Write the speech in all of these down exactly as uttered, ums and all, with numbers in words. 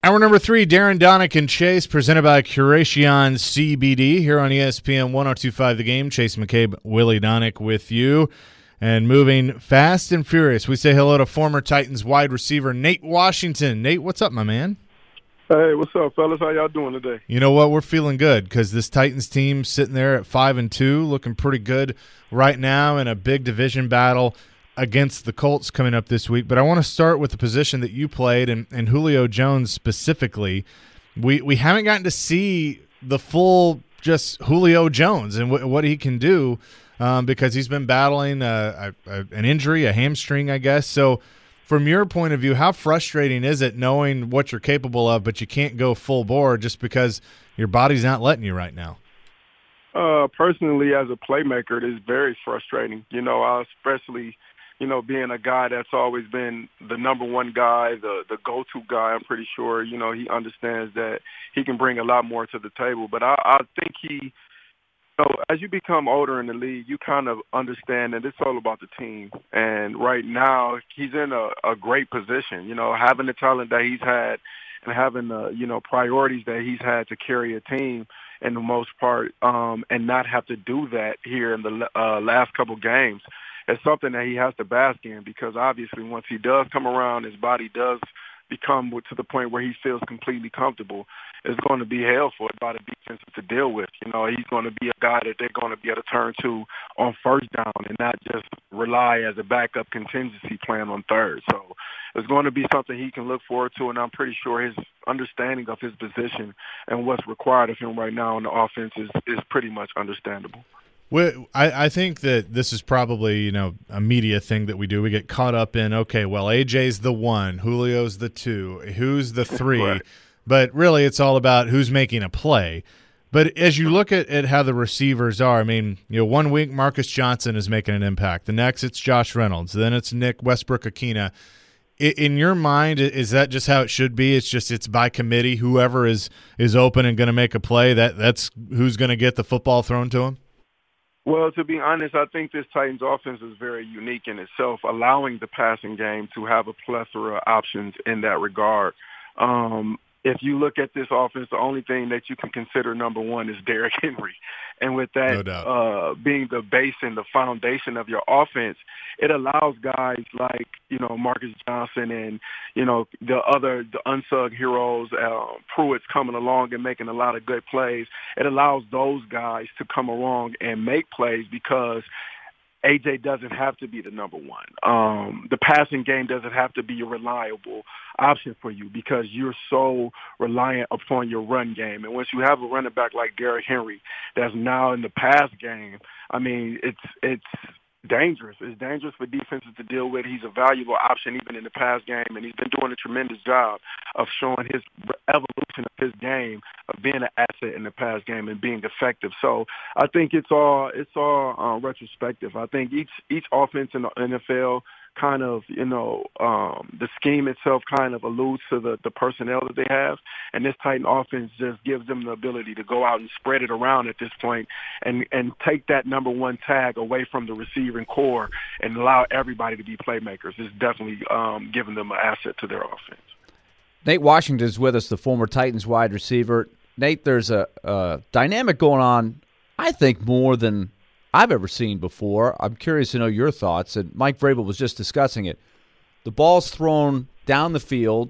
Hour number three, Darren, Donick, and Chase, presented by Curation C B D here on E S P N one oh two point five The Game. Chase McCabe, Willie Donick with you. And moving fast and furious, we say hello to former Titans wide receiver Nate Washington. Nate, what's up, my man? Hey, what's up, fellas? How y'all doing today? You know what? We're feeling good because this Titans team sitting there at five and two, looking pretty good right now in a big division battle against the Colts coming up this week. But I want to start with the position that you played, and, and Julio Jones specifically. We we haven't gotten to see the full just Julio Jones and w- what he can do um, because he's been battling a, a, an injury, a hamstring, I guess. So from your point of view, how frustrating is it knowing what you're capable of, but you can't go full bore just because your body's not letting you right now? Uh, personally, as a playmaker, it is very frustrating. You know, I especially – you know, being a guy that's always been the number one guy, the the go-to guy, I'm pretty sure, you know, he understands that he can bring a lot more to the table. But I, I think he, you know, as you become older in the league, you kind of understand that it's all about the team. And right now, he's in a, a great position, you know, having the talent that he's had and having the, you know, priorities that he's had to carry a team in the most part, um, and not have to do that here in the uh, last couple games. It's something that he has to bask in because obviously once he does come around, his body does become to the point where he feels completely comfortable. It's going to be hell for a lot of defenses to deal with. You know, he's going to be a guy that they're going to be able to turn to on first down and not just rely as a backup contingency plan on third. So it's going to be something he can look forward to, and I'm pretty sure his understanding of his position and what's required of him right now in the offense is, is pretty much understandable. Well, I, I think that this is probably, you know, a media thing that we do. We get caught up in, okay, well, A J's the one, Julio's the two, who's the three, right. But really it's all about who's making a play. But as you look at, at how the receivers are, I mean, you know, one week Marcus Johnson is making an impact. The next it's Josh Reynolds. Then it's Nick Westbrook-Akina. In your mind, is that just how it should be? It's just it's by committee. Whoever is, is open and going to make a play, that that's who's going to get the football thrown to him? Well, to be honest, I think this Titans offense is very unique in itself, allowing the passing game to have a plethora of options in that regard. Um, if you look at this offense, the only thing that you can consider number one is Derrick Henry. And with that No uh, being the base and the foundation of your offense, it allows guys like, you know, Marcus Johnson and, you know, the other the unsung heroes, uh, Pruitt's coming along and making a lot of good plays. It allows those guys to come along and make plays because A J doesn't have to be the number one. Um, the passing game doesn't have to be a reliable option for you because you're so reliant upon your run game. And once you have a running back like Derrick Henry that's now in the pass game, I mean, it's it's dangerous. It's dangerous for defenses to deal with. He's a valuable option even in the pass game, and he's been doing a tremendous job of showing his evolution of his game, of being an asset in the pass game and being effective. So I think it's all it's all uh, retrospective. I think each each offense in the N F L kind of, you know, um, the scheme itself kind of alludes to the, the personnel that they have. And this Titan offense just gives them the ability to go out and spread it around at this point and, and take that number one tag away from the receiving core and allow everybody to be playmakers. It's definitely um, giving them an asset to their offense. Nate Washington is with us, the former Titans wide receiver. Nate, there's a, a dynamic going on, I think, more than I've ever seen before. I'm curious to know your thoughts, and Mike Vrabel was just discussing it. The ball's thrown down the field,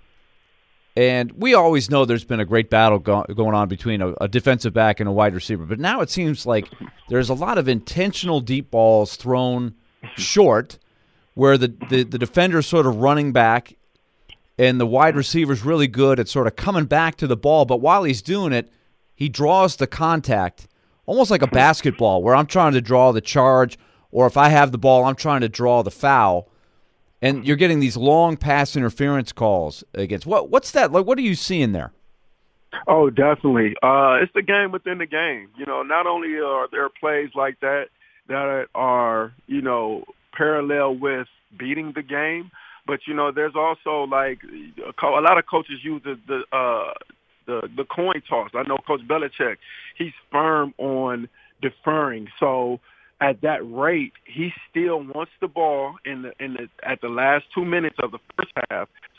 and we always know there's been a great battle go- going on between a, a defensive back and a wide receiver, but now it seems like there's a lot of intentional deep balls thrown short where the, the, the defender's sort of running back and the wide receiver's really good at sort of coming back to the ball, but while he's doing it, he draws the contact almost like a basketball where I'm trying to draw the charge, or if I have the ball, I'm trying to draw the foul. And you're getting these long pass interference calls against. What What's that like? What are you seeing there? Oh, definitely. Uh, it's the game within the game. You know, not only are there plays like that that are, you know, parallel with beating the game, but, you know, there's also like a, co- a lot of coaches use the, the uh, the the coin toss. I know Coach Belichick, he's firm on deferring. So at that rate, he still wants the ball in the in the at the last two minutes of the first half, so he can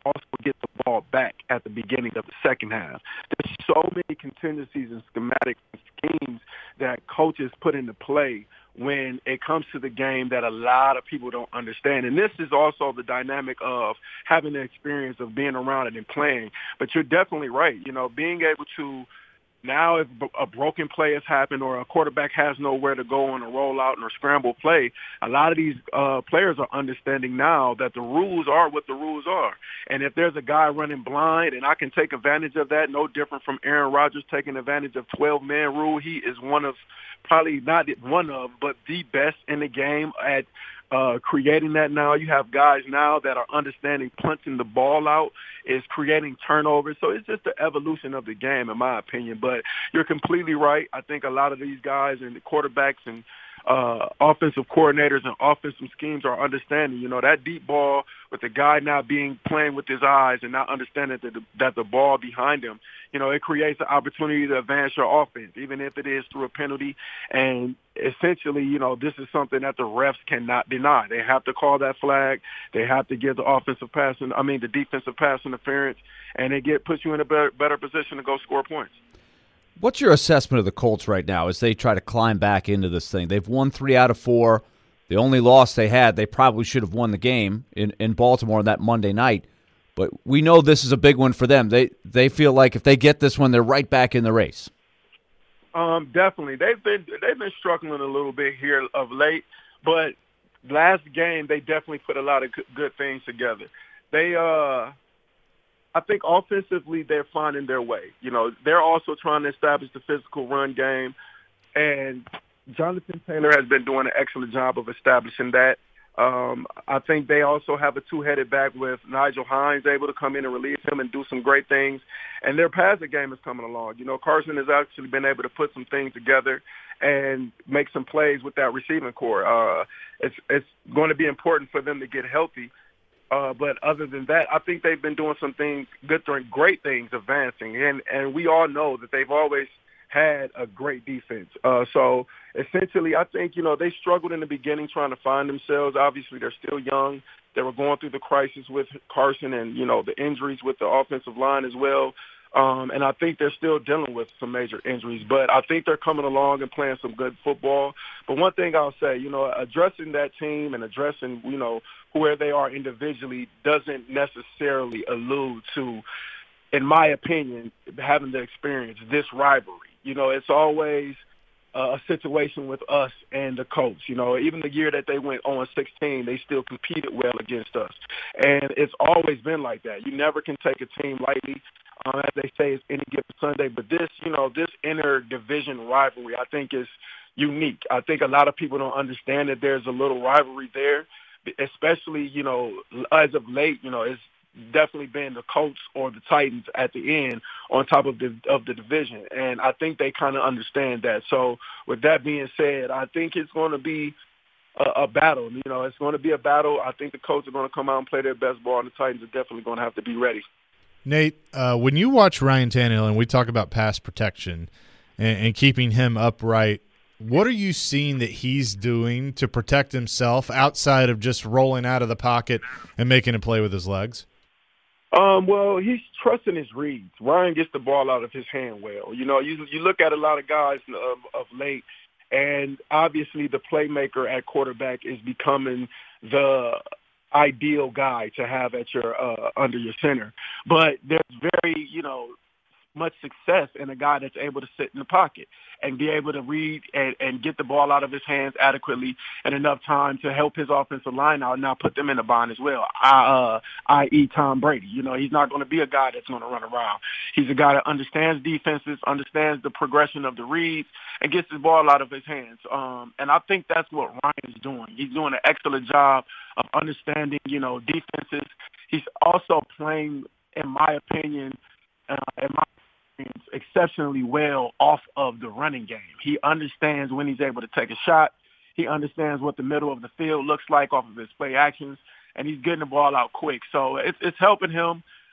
also get the ball back at the beginning of the second half. There's so many contingencies and schematics and schemes that coaches put into play when it comes to the game that a lot of people don't understand. And this is also the dynamic of having the experience of being around it and playing. But you're definitely right. You know, being able to now if a broken play has happened or a quarterback has nowhere to go on a rollout or scramble play, a lot of these uh, players are understanding now that the rules are what the rules are. And if there's a guy running blind and I can take advantage of that, no different from Aaron Rodgers taking advantage of twelve-man rule, he is one of probably not one of, but the best in the game at uh, creating that now. You have guys now that are understanding punching the ball out is creating turnovers. So it's just the evolution of the game, in my opinion. But you're completely right. I think a lot of these guys and the quarterbacks and uh, offensive coordinators and offensive schemes are understanding, you know, that deep ball with the guy now being playing with his eyes and not understanding that the, that the ball behind him, you know, it creates an opportunity to advance your offense, even if it is through a penalty. And essentially, you know, this is something that the refs cannot deny. They have to call that flag. They have to give the offensive pass, I mean, the defensive pass interference, and it get puts you in a better, better position to go score points. What's your assessment of the Colts right now as they try to climb back into this thing? They've won three out of four. The only loss they had, they probably should have won the game in, in Baltimore on that Monday night. But we know this is a big one for them. They they feel like if they get this one, they're right back in the race. Um, definitely. They've been they've been struggling a little bit here of late, but last game they definitely put a lot of good things together. They uh I think offensively they're finding their way. You know, they're also trying to establish the physical run game, and Jonathan Taylor has been doing an excellent job of establishing that. Um, I think they also have a two-headed back with Nigel Hines able to come in and relieve him and do some great things. And their passing game is coming along. You know, Carson has actually been able to put some things together and make some plays with that receiving core. Uh, it's it's going to be important for them to get healthy. Uh, but other than that, I think they've been doing some things, good, great things, advancing. And, and we all know that they've always had a great defense. Uh, so essentially, I think, you know, they struggled in the beginning trying to find themselves. Obviously, they're still young. They were going through the crisis with Carson and, you know, the injuries with the offensive line as well. Um, and I think they're still dealing with some major injuries. But I think they're coming along and playing some good football. But one thing I'll say, you know, addressing that team and addressing, you know, where they are individually doesn't necessarily allude to, in my opinion, having to experience this rivalry. You know, it's always uh, a situation with us and the Colts. You know, even the year that they went oh sixteen, they still competed well against us. And it's always been like that. You never can take a team lightly. Um, as they say, it's any given Sunday. But this, you know, this inter-division rivalry, I think, is unique. I think a lot of people don't understand that there's a little rivalry there, especially, you know, as of late, you know, it's definitely been the Colts or the Titans at the end on top of the of the division. And I think they kind of understand that. So with that being said, I think it's going to be a, a battle. You know, it's going to be a battle. I think the Colts are going to come out and play their best ball, and the Titans are definitely going to have to be ready. Nate, uh, when you watch Ryan Tannehill and we talk about pass protection and, and keeping him upright, what are you seeing that he's doing to protect himself outside of just rolling out of the pocket and making a play with his legs? Um, well, he's trusting his reads. Ryan gets the ball out of his hand well. You know, you you look at a lot of guys of, of late, and obviously the playmaker at quarterback is becoming the ideal guy to have at your uh, under your center. But there's very, you know, much success in a guy that's able to sit in the pocket and be able to read and, and get the ball out of his hands adequately and enough time to help his offensive line out and now put them in a bind as well, uh, that is. Tom Brady. You know, he's not going to be a guy that's going to run around. He's a guy that understands defenses, understands the progression of the reads, and gets the ball out of his hands. Um, and I think that's what Ryan is doing. He's doing an excellent job of understanding, you know, defenses. He's also playing, in my opinion, uh, in my exceptionally well off of the running game. He understands when he's able to take a shot. He understands what the middle of the field looks like off of his play actions, and he's getting the ball out quick. So it's, it's helping him.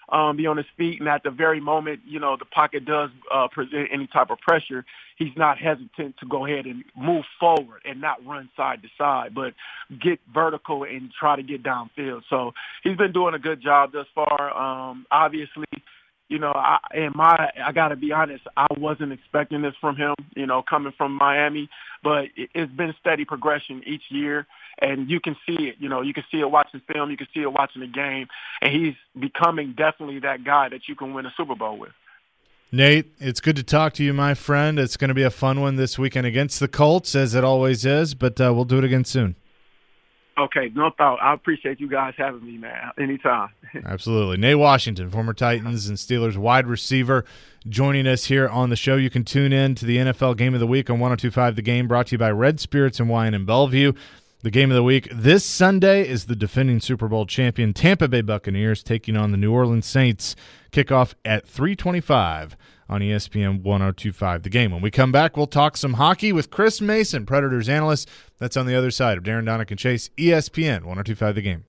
um, be on his feet, and at the very moment, you know, the pocket does uh, present any type of pressure, he's not hesitant to go ahead and move forward and not run side to side, but get vertical and try to get downfield. So he's been doing a good job thus far. Um, obviously, you know, I, and my, I got to be honest, I wasn't expecting this from him, you know, coming from Miami, but it, it's been steady progression each year, and you can see it, you know, you can see it watching film, you can see it watching the game, and he's becoming definitely that guy that you can win a Super Bowl with. Nate, it's good to talk to you, my friend. It's going to be a fun one this weekend against the Colts, as it always is, but uh, we'll do it again soon. Okay, no thought. I appreciate you guys having me, man. Anytime. Absolutely. Nate Washington, former Titans and Steelers wide receiver, joining us here on the show. You can tune in to the N F L Game of the Week on one oh two point five The Game, brought to you by Red Spirits and Wine in Bellevue. The Game of the Week this Sunday is the defending Super Bowl champion Tampa Bay Buccaneers taking on the New Orleans Saints. Kickoff at three twenty-five on E S P N one oh two point five The Game. When we come back, we'll talk some hockey with Chris Mason, Predators analyst. That's on the other side of Darren Donick and Chase, E S P N one oh two point five The Game.